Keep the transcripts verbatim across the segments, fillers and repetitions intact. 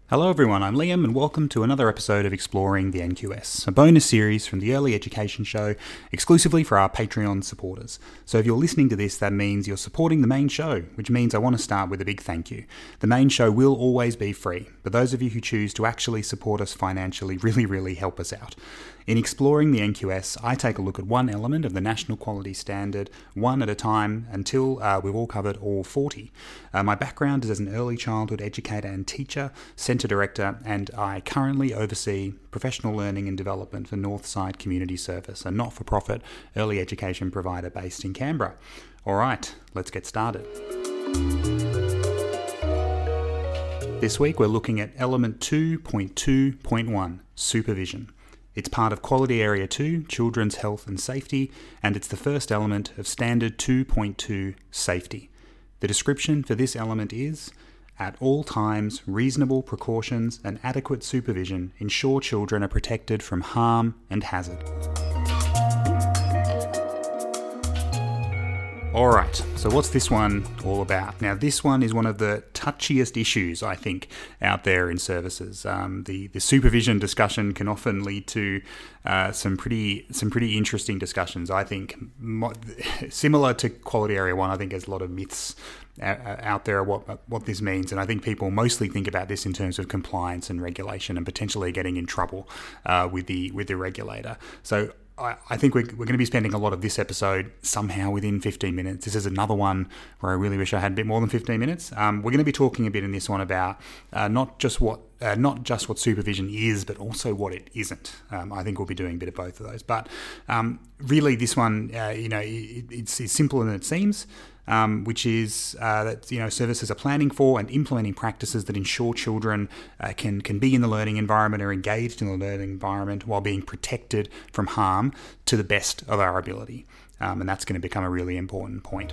Hello everyone, I'm Liam and welcome to another episode of Exploring the N Q S, a bonus series from the Early Education Show exclusively for our Patreon supporters. So if you're listening to this, that means you're supporting the main show, which means I want to start with a big thank you. The main show will always be free, but those of you who choose to actually support us financially really, really help us out. In Exploring the N Q S, I take a look at one element of the National Quality Standard, one at a time, until uh, we've all covered all forty. Uh, my background is as an early childhood educator and teacher, centre director, and I currently oversee professional learning and development for Northside Community Service, a not-for-profit early education provider based in Canberra. All right, let's get started. This week we're looking at Element two point two point one, Supervision. It's part of Quality Area two, Children's Health and Safety, and it's the first element of Standard two point two, Safety. The description for this element is, at all times, reasonable precautions and adequate supervision ensure children are protected from harm and hazard. Alright, so what's this one all about? Now this one is one of the touchiest issues, I think, out there in services. Um, the, the supervision discussion can often lead to uh, some pretty some pretty interesting discussions. I think mo- similar to Quality Area one, I think there's a lot of myths out there what what this means, and I think people mostly think about this in terms of compliance and regulation and potentially getting in trouble uh, with the with the regulator. So I think we're, we're going to be spending a lot of this episode somehow within fifteen minutes. This is another one where I really wish I had a bit more than fifteen minutes. Um, we're going to be talking a bit in this one about uh, not just what uh, not just what supervision is, but also what it isn't. Um, I think we'll be doing a bit of both of those. But um, really, this one, uh, you know, it, it's, it's simpler than it seems. Um, which is uh, that you know services are planning for and implementing practices that ensure children uh, can can be in the learning environment or engaged in the learning environment while being protected from harm to the best of our ability, um, and that's going to become a really important point.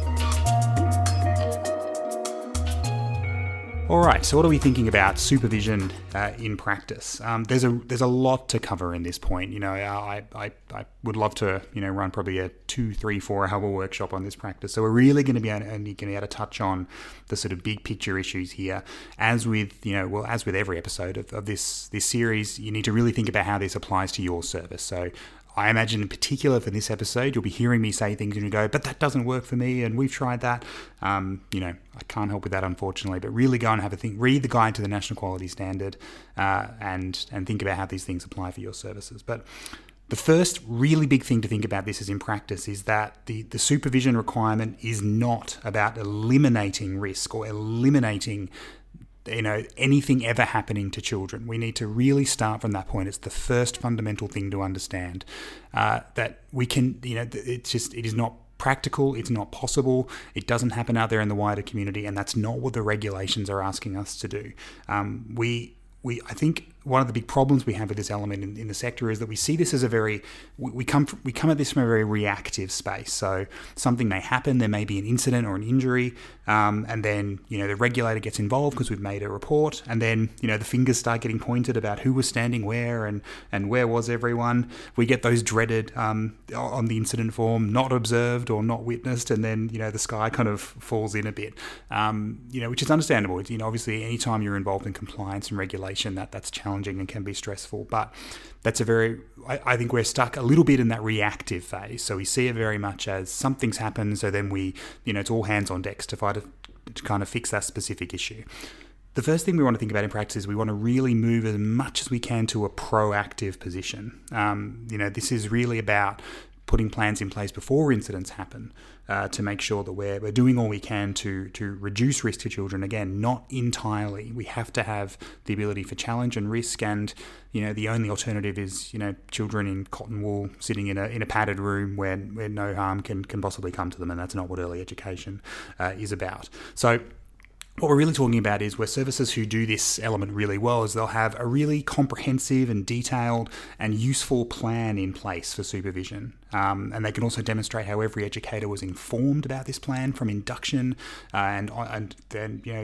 All right, so what are we thinking about supervision uh, in practice? Um, there's a there's a lot to cover in this point. You know, I, I I would love to you know run probably a two, three, four hour workshop on this practice. So we're really going to be able to, only going to be able to touch on the sort of big picture issues here. As with you know, well, as with every episode of, of this this series, you need to really think about how this applies to your service. So I imagine in particular for this episode, you'll be hearing me say things and you go, but that doesn't work for me and we've tried that. Um, you know, I can't help with that, unfortunately, but really go and have a think, read the guide to the National Quality Standard uh, and, and think about how these things apply for your services. But the first really big thing to think about this is in practice is that the, the supervision requirement is not about eliminating risk or eliminating you know, anything ever happening to children. We need to really start from that point. It's the first fundamental thing to understand uh, that we can, you know, it's just, it is not practical, it's not possible, it doesn't happen out there in the wider community, and that's not what the regulations are asking us to do. Um, we, we, I think one of the big problems we have with this element in, in the sector is that we see this as a very, we, we come from, we come at this from a very reactive space. So something may happen, there may be an incident or an injury, um, and then, you know, the regulator gets involved because we've made a report, and then, you know, the fingers start getting pointed about who was standing where and, and where was everyone. We get those dreaded, um, on the incident form, not observed or not witnessed, and then, you know, the sky kind of falls in a bit, um, you know, which is understandable. You know, obviously anytime you're involved in compliance and regulation, that that's challenging and can be stressful, but that's a very, I, I think we're stuck a little bit in that reactive phase. So we see it very much as something's happened, so then we, you know, it's all hands on decks to try to, to kind of fix that specific issue. The first thing we want to think about in practice is we want to really move as much as we can to a proactive position. Um, you know, this is really about putting plans in place before incidents happen uh, to make sure that we're, we're doing all we can to to reduce risk to children. Again, not entirely. We have to have the ability for challenge and risk, and you know the only alternative is you know children in cotton wool sitting in a in a padded room where where no harm can can possibly come to them, and that's not what early education uh, is about. So what we're really talking about is where services who do this element really well is they'll have a really comprehensive and detailed and useful plan in place for supervision. Um, and they can also demonstrate how every educator was informed about this plan from induction uh, and, and then, you know,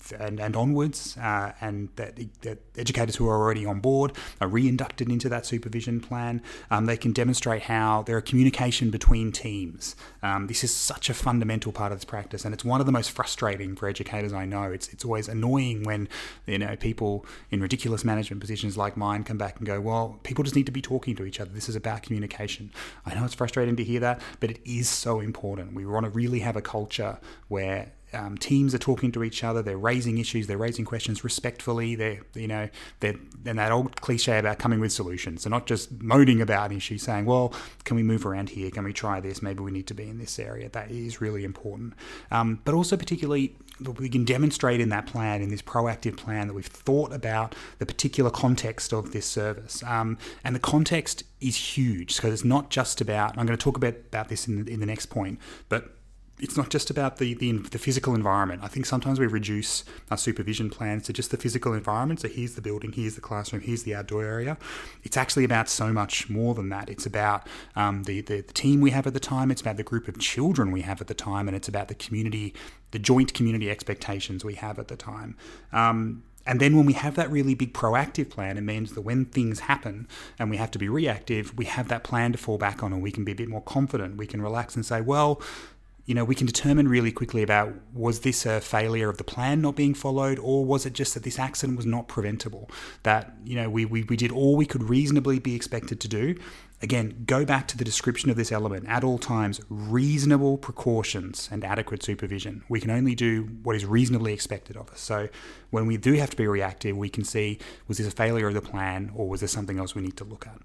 and, and onwards, uh, and that, that educators who are already on board are re-inducted into that supervision plan. Um, they can demonstrate how there are communication between teams. Um, this is such a fundamental part of this practice, and it's one of the most frustrating for educators I know. It's it's always annoying when, you know, people in ridiculous management positions like mine come back and go, well, people just need to be talking to each other. This is about communication. I know it's frustrating to hear that, but it is so important. We want to really have a culture where Um, teams are talking to each other. They're raising issues. They're raising questions respectfully. They're, you know, they're, and that old cliche about coming with solutions. They're not just moaning about an issue, saying, "Well, can we move around here? Can we try this? Maybe we need to be in this area." That is really important. Um, but also, particularly, we can demonstrate in that plan, in this proactive plan, that we've thought about the particular context of this service. Um, and the context is huge, because it's not just about. I'm going to talk about about this in the, in the next point, but it's not just about the, the the physical environment. I think sometimes we reduce our supervision plans to just the physical environment. So here's the building, here's the classroom, here's the outdoor area. It's actually about so much more than that. It's about um, the, the, the team we have at the time. It's about the group of children we have at the time. And it's about the community, the joint community expectations we have at the time. Um, And then when we have that really big proactive plan, it means that when things happen and we have to be reactive, we have that plan to fall back on, and we can be a bit more confident. We can relax and say, well, you know, we can determine really quickly about, was this a failure of the plan not being followed, or was it just that this accident was not preventable? That, you know, we, we, we did all we could reasonably be expected to do. Again, go back to the description of this element. At all times, reasonable precautions and adequate supervision. We can only do what is reasonably expected of us. So when we do have to be reactive, we can see, was this a failure of the plan, or was there something else we need to look at?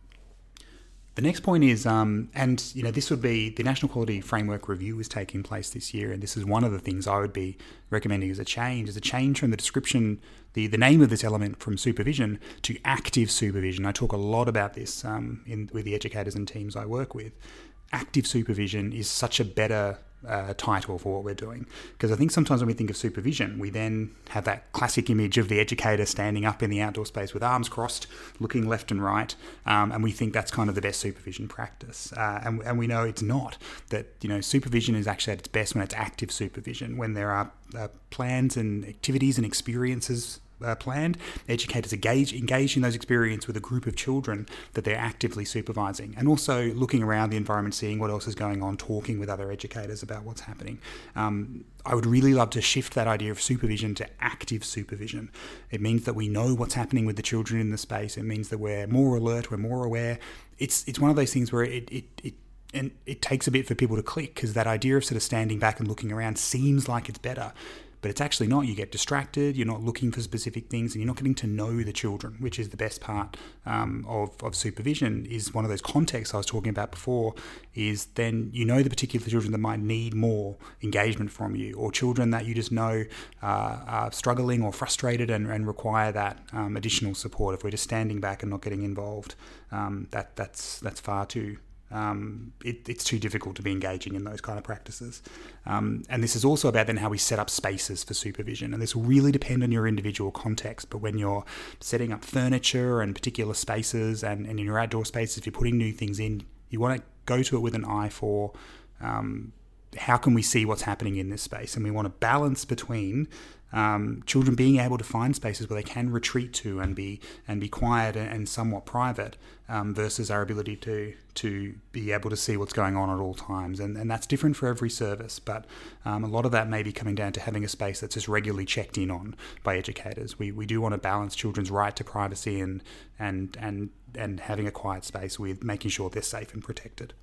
The next point is, um, and you know, this would be the National Quality Framework Review is taking place this year, and this is one of the things I would be recommending as a change, as a change from the description, the, the name of this element from supervision to active supervision. I talk a lot about this um, in with the educators and teams I work with. Active supervision is such a better uh, title for what we're doing, because I think sometimes when we think of supervision, we then have that classic image of the educator standing up in the outdoor space with arms crossed, looking left and right, um, and we think that's kind of the best supervision practice. Uh, and, and we know it's not. That, you know, supervision is actually at its best when it's active supervision, when there are uh, plans and activities and experiences Uh, planned, educators engage engage in those experiences with a group of children that they're actively supervising, and also looking around the environment, seeing what else is going on, talking with other educators about what's happening. Um, I would really love to shift that idea of supervision to active supervision. It means that we know what's happening with the children in the space. It means that we're more alert, we're more aware. It's it's one of those things where it it, it and it takes a bit for people to click, because that idea of sort of standing back and looking around seems like it's better. But it's actually not. You get distracted, you're not looking for specific things, and you're not getting to know the children, which is the best part um, of, of supervision. Is one of those contexts I was talking about before, is then you know the particular children that might need more engagement from you, or children that you just know uh, are struggling or frustrated and, and require that um, additional support. If we're just standing back and not getting involved, um, that that's that's far too Um, it, it's too difficult to be engaging in those kind of practices. Um, and this is also about then how we set up spaces for supervision. And this will really depend on your individual context. But when you're setting up furniture and particular spaces, and, and in your outdoor spaces, if you're putting new things in, you want to go to it with an eye for um, how can we see what's happening in this space. And we want to balance between Um, children being able to find spaces where they can retreat to and be and be quiet and, and somewhat private, um, versus our ability to to be able to see what's going on at all times. And, and that's different for every service, but um, a lot of that may be coming down to having a space that's just regularly checked in on by educators. We we do want to balance children's right to privacy and and and, and having a quiet space with making sure they're safe and protected.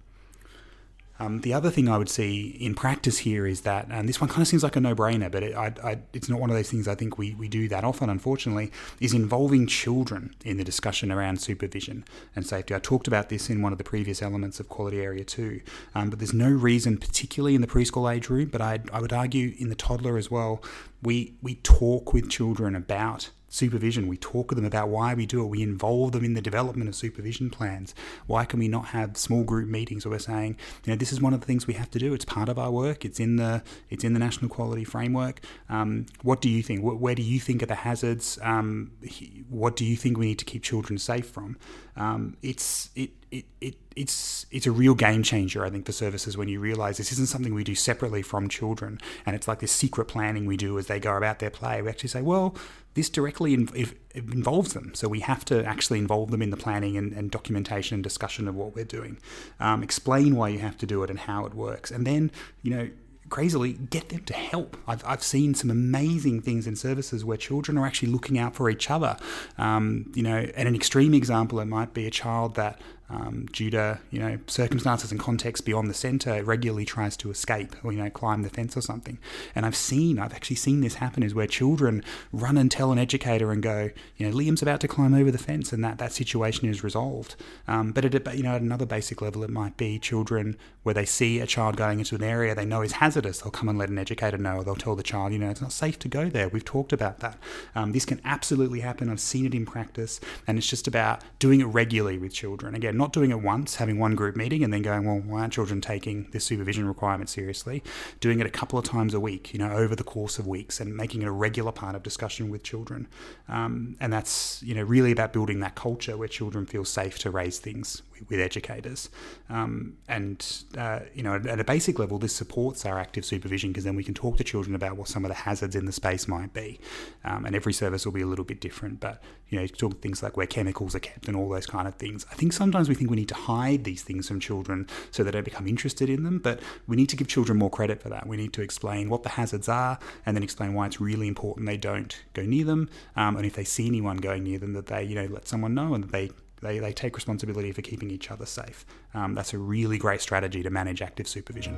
Um, the other thing I would see in practice here is that, and this one kind of seems like a no-brainer, but it, I, I, it's not one of those things I think we, we do that often, unfortunately, is involving children in the discussion around supervision and safety. I talked about this in one of the previous elements of Quality Area two, um, but there's no reason, particularly in the preschool age group, but I'd, I would argue in the toddler as well, we we talk with children about supervision. We talk to them about why we do it. We involve them in the development of supervision plans. Why can we not have small group meetings where we're saying, you know, this is one of the things we have to do. It's part of our work. It's in the it's in the National Quality Framework. Um, what do you think? Where do you think are the hazards? Um, what do you think we need to keep children safe from? Um, it's it it, it it's it's a real game changer, I think, for services when you realise this isn't something we do separately from children, and it's like this secret planning we do as they go about their play. We actually say, well, this directly in, it involves them, so we have to actually involve them in the planning and, and documentation and discussion of what we're doing. Um, explain why you have to do it and how it works, and then, you know, crazily get them to help. I've, I've seen some amazing things in services where children are actually looking out for each other. Um, you know, and an extreme example, it might be a child that Um, due to, you know, circumstances and context beyond the centre, regularly tries to escape or, you know, climb the fence or something. And I've seen, I've actually seen this happen, is where children run and tell an educator and go, you know, Liam's about to climb over the fence, and that, that situation is resolved. Um, but at, a, you know, at another basic level, it might be children where they see a child going into an area they know is hazardous. They'll come and let an educator know, or they'll tell the child, you know, it's not safe to go there. We've talked about that. Um, this can absolutely happen. I've seen it in practice, and it's just about doing it regularly with children. Again, not doing it once, having one group meeting and then going, well, why aren't children taking this supervision requirement seriously? Doing it a couple of times a week, you know, over the course of weeks, and making it a regular part of discussion with children. Um, and that's, you know, really about building that culture where children feel safe to raise things with, with educators. Um, and, uh, you know, at, at a basic level, this supports our active supervision, because then we can talk to children about what some of the hazards in the space might be. Um, and every service will be a little bit different, but, you know, talk things like where chemicals are kept and all those kind of things. I think sometimes we think we need to hide these things from children so that they become interested in them, but we need to give children more credit for that. We need to explain what the hazards are, and then explain why it's really important they don't go near them, um, and if they see anyone going near them, that they, you know, let someone know, and that they They, they take responsibility for keeping each other safe. Um, that's a really great strategy to manage active supervision.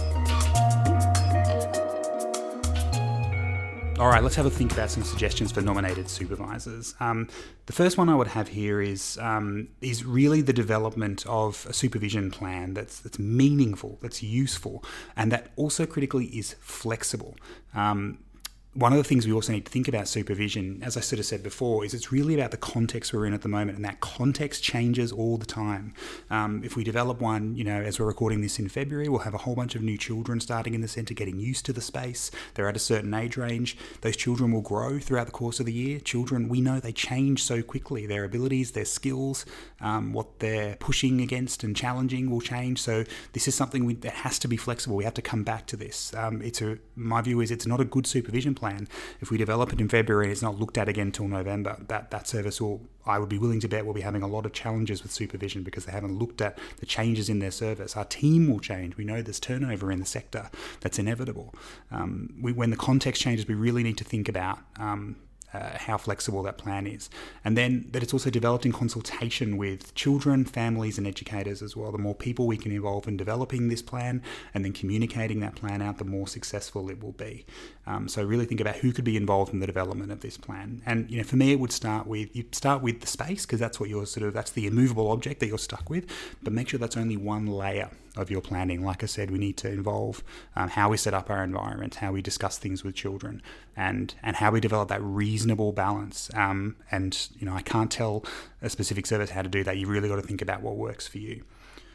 All right, let's have a think about some suggestions for nominated supervisors. Um, the first one I would have here is um, is really the development of a supervision plan that's that's meaningful, that's useful, and that also critically is flexible. Um, One of the things we also need to think about supervision, as I sort of said before, is it's really about the context we're in at the moment, and that context changes all the time. Um, if we develop one, you know, as we're recording this in February, we'll have a whole bunch of new children starting in the centre, getting used to the space. They're at a certain age range. Those children will grow throughout the course of the year. Children, we know they change so quickly. Their abilities, their skills, um, what they're pushing against and challenging will change. So this is something we, that has to be flexible. We have to come back to this. Um, it's a, my view is it's not a good supervision plan. Plan. If we develop it in February and it's not looked at again until November, that, that service will, I would be willing to bet, will be having a lot of challenges with supervision because they haven't looked at the changes in their service. Our team will change. We know there's turnover in the sector. That's inevitable. Um, we, when the context changes, we really need to think about um, Uh, how flexible that plan is. And then that it's also developed in consultation with children, families and educators as well. The more people we can involve in developing this plan and then communicating that plan out, the more successful it will be. Um, so really think about who could be involved in the development of this plan. And, you know, for me, it would start with, you start with the space, because that's what you're sort of, that's the immovable object that you're stuck with, but make sure that's only one layer of your planning. Like I said, we need to involve um, how we set up our environment, how we discuss things with children, and and how we develop that reasonable balance. Um, and, you know, I can't tell a specific service how to do that. You really got to think about what works for you.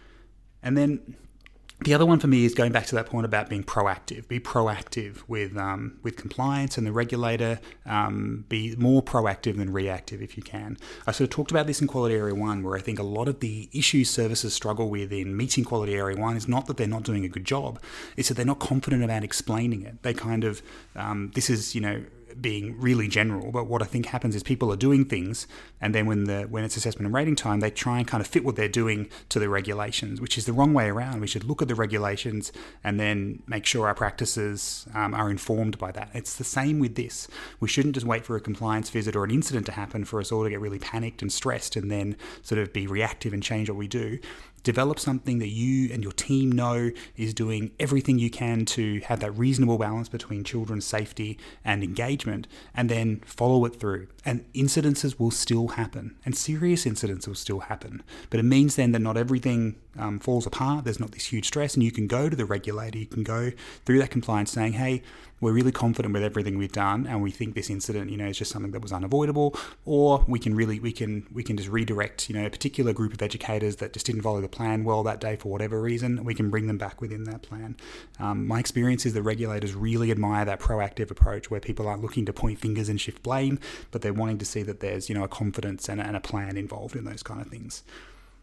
And then the other one for me is going back to that point about being proactive. Be proactive with um, with compliance and the regulator. Um, be more proactive than reactive if you can. I sort of talked about this in Quality Area one, where I think a lot of the issues services struggle with in meeting Quality Area one is not that they're not doing a good job. It's that they're not confident about explaining it. They kind of, um, this is, you know, being really general, but what I think happens is people are doing things, and then when the when it's assessment and rating time, they try and kind of fit what they're doing to the regulations, which is the wrong way around. We should look at the regulations and then make sure our practices um, are informed by that. It's the same with this. We shouldn't just wait for a compliance visit or an incident to happen for us all to get really panicked and stressed and then sort of be reactive and change what we do. Develop something that you and your team know is doing everything you can to have that reasonable balance between children's safety and engagement, and then follow it through. And incidences will still happen, and serious incidents will still happen. But it means then that not everything um, falls apart. There's not this huge stress, and you can go to the regulator, you can go through that compliance saying, hey, we're really confident with everything we've done, and we think this incident, you know, is just something that was unavoidable, or we can really, we can, we can just redirect, you know, a particular group of educators that just didn't follow the plan well that day for whatever reason. We can bring them back within that plan. Um, my experience is the regulators really admire that proactive approach where people aren't looking to point fingers and shift blame, but they're wanting to see that there's, you know, a confidence and a, and a plan involved in those kind of things.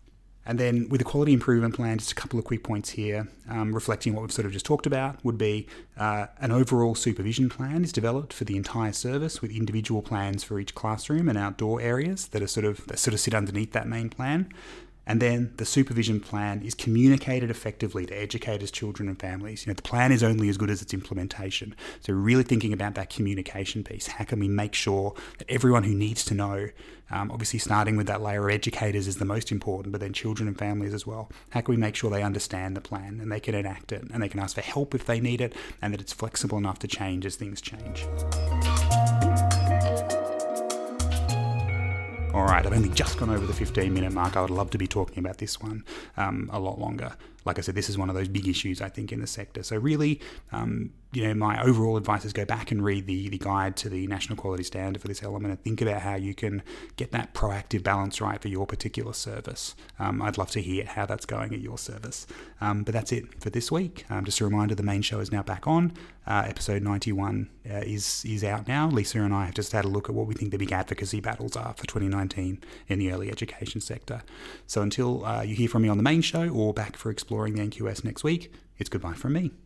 And then with the quality improvement plan, just a couple of quick points here, um, reflecting what we've sort of just talked about, would be uh, an overall supervision plan is developed for the entire service with individual plans for each classroom and outdoor areas that are sort of that sort of sit underneath that main plan. And then the supervision plan is communicated effectively to educators, children and families. You know, the plan is only as good as its implementation. So really thinking about that communication piece. How can we make sure that everyone who needs to know, um, obviously starting with that layer of educators is the most important, but then children and families as well. How can we make sure they understand the plan and they can enact it and they can ask for help if they need it and that it's flexible enough to change as things change. All right, I've only just gone over the fifteen minute mark. I would love to be talking about this one um, a lot longer. Like I said, this is one of those big issues, I think, in the sector. So really, um, you know, my overall advice is go back and read the, the guide to the National Quality Standard for this element and think about how you can get that proactive balance right for your particular service. Um, I'd love to hear how that's going at your service. Um, but that's it for this week. Um, just a reminder, the main show is now back on. Uh, episode ninety-one uh, is is out now. Lisa and I have just had a look at what we think the big advocacy battles are for twenty nineteen in the early education sector. So until uh, you hear from me on the main show or back for exploring the N Q S next week, it's goodbye from me.